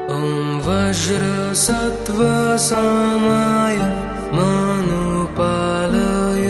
ॐ वज्रसत्त्वसामाय मानुपालय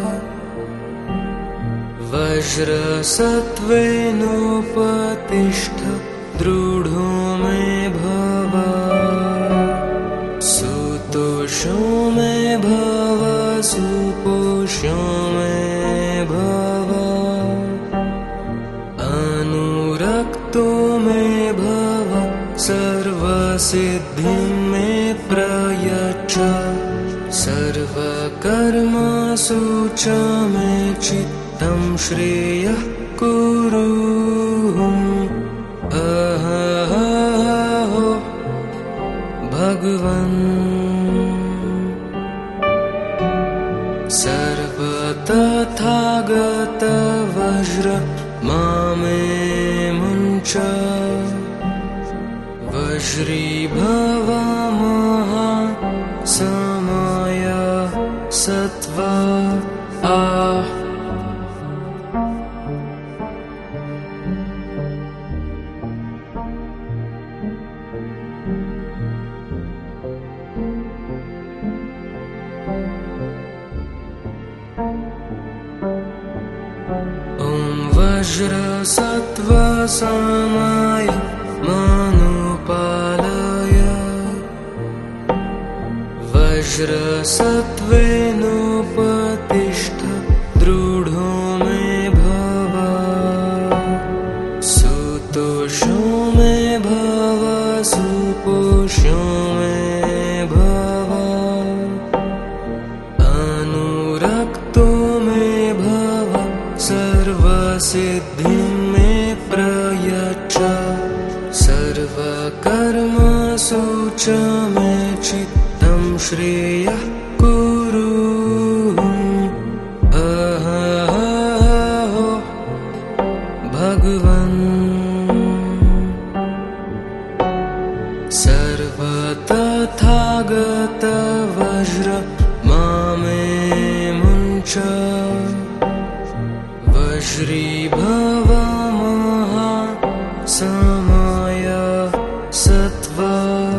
वज्रसत्त्वेनोपतिष्ठ दृढो मे भव सुतोषो मे भव सुपोषो मे भव अनुरक्तो मे भव सर्वसिद्धिं मे प्रयच्छ सर्वकर्मसु च मे चित्तं श्रेयः कुरु अहहो भगवन् सर्वतथागत वज्र मामे मुञ्च वज्रीभव महासमय सत्त्वा ॐ वज्रसत्त्वसामाय मानुपालय वज्रसत्त्वेनोपतिष्ठ दृढो मे भव सुतोषो मे भव सुपोषो मे भव अनुरक्तो मे भव सर्वसिद्धिं मे प्रयच्छ सर्वकर्मसु च मे चित्तं श्रेयः कुरु अहहो भगवन् सर्वतथागत वज्र मामे मुञ्च वज्रीभव महासमय सत्त्वा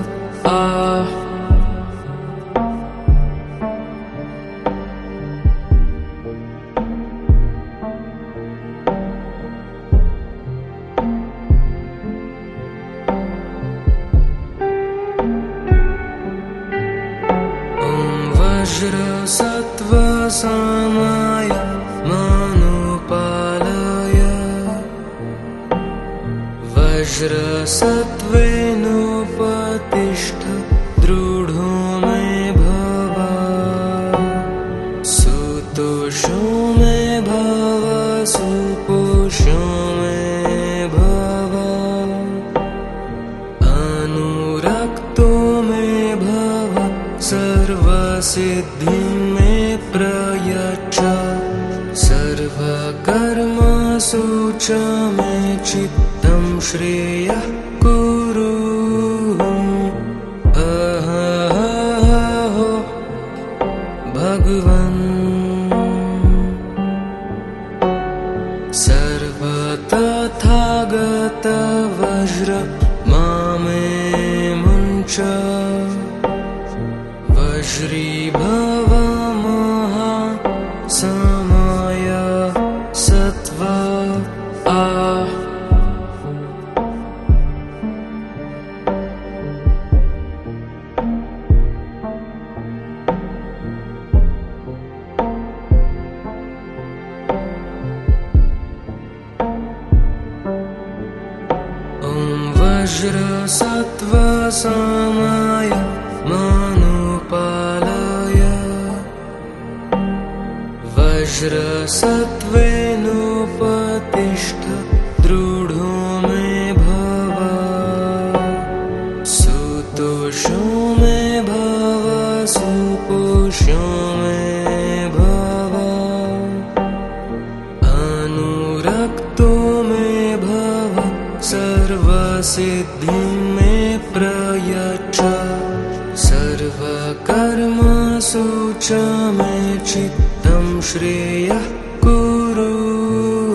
ॐ वज्रसत्त्वसामाय मानुपालय वज्रसत्त्वेनोपतिष्ठ दृढो मे भव सुतोषो मे भव सुपोषो मे भव अनुरक्तो मे भव सर्वसिद्धिं मे प्रयच्छ सर्वकर्मसु च मे चित्तं श्रेयः कुरु अहहो भगवन् सर्वतथागत वज्र मामे मुञ्च वज्रीभव महासमय सत्त्वा ॐ वज्रसत्त्वसामाय मानुपालय वज्रसत्त्वेनोपतिष्ठ दृढो मे भव सुतोषो मे भव सुपोषो मे भव अनुरक्तो मे भव सर्वसिद्धिं मे प्रयच्छ सर्वकर्मसु च मे चित्तं श्रेयः कुरु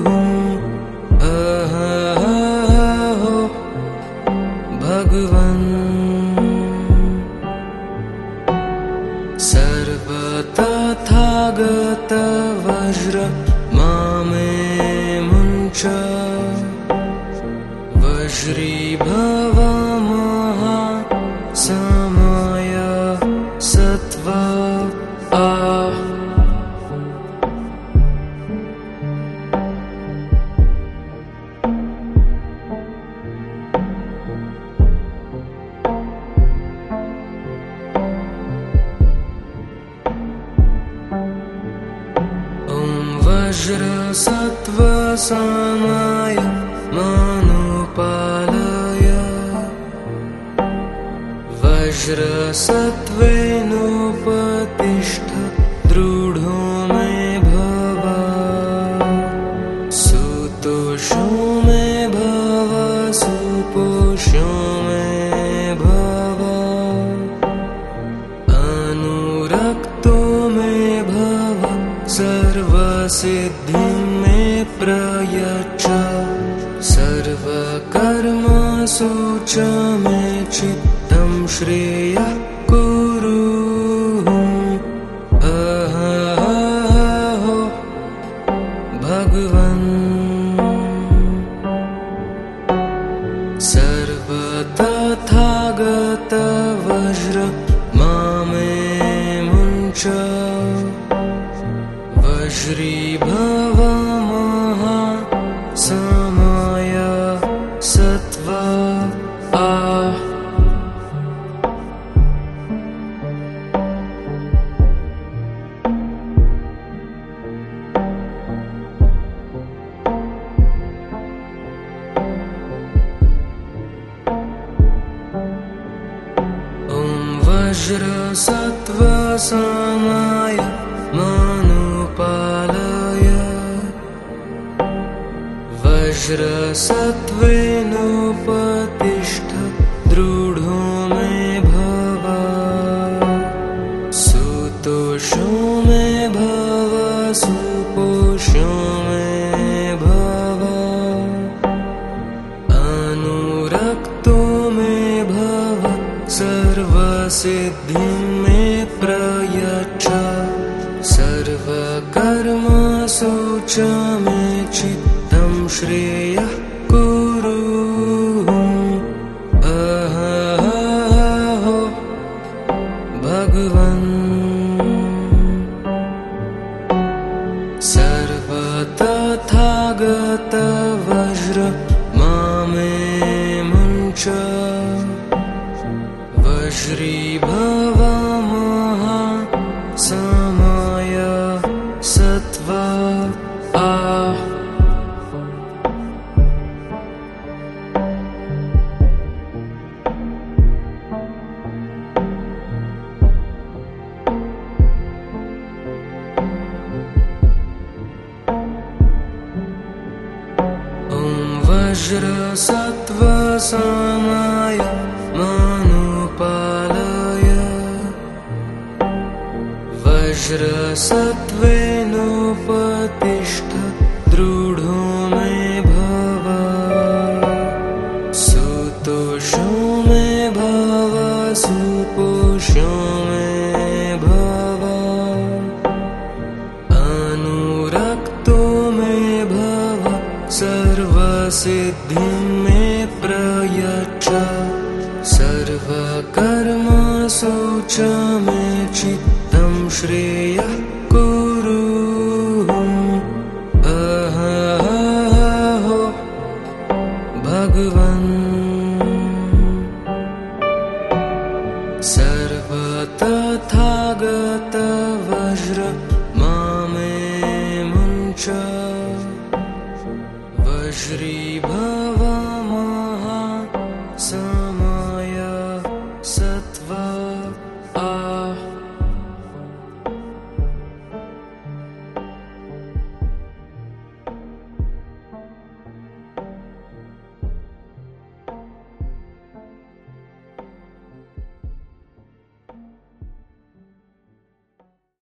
अहहो भगवन् भव महासमय सत्त्वा वज्र सत्त्व समाय मनुपालय वज्र सत्त्वेनोपतिष्ठ दृढो मे भव सुतोषो मे भव सुपोषो मे भव अनुरक्तो मे भव सर्वसिद्धिं मे प्रयच्छ सर्वकर्मसु च मे चित्तं श्रेयः कुरु अहहो भगवन् सर्वतथागत वज्र मामे मुञ्च वज्रीभव महासमय सत्त्वा वज्र सत्त्व समाय मनुपालय वज्र सत्त्वेनोपतिष्ठ दृढो मे भव सुतोषो मे भव सुपोषो मे भव अनुरक्तो मे भव सर्वसिद्धिं मे प्रयच्छ सर्वकर्मसु च मे चित्तं श्रेयः कुरु अहहो भगवन् सर्वतथागत वज्र मामे मुञ्च वज्रीभव महासमय सत्त्वा वज्र सत्त्व समाय मनुपालय वज्र सत्त्वेनोपतिष्ठ दृढो मे भव सुतोषो मे भव सुपोषो मे भव अनुरक्तो मे भव सर्वसिद्धिं मे प्रयच्छ सर्वकर्मसु च मे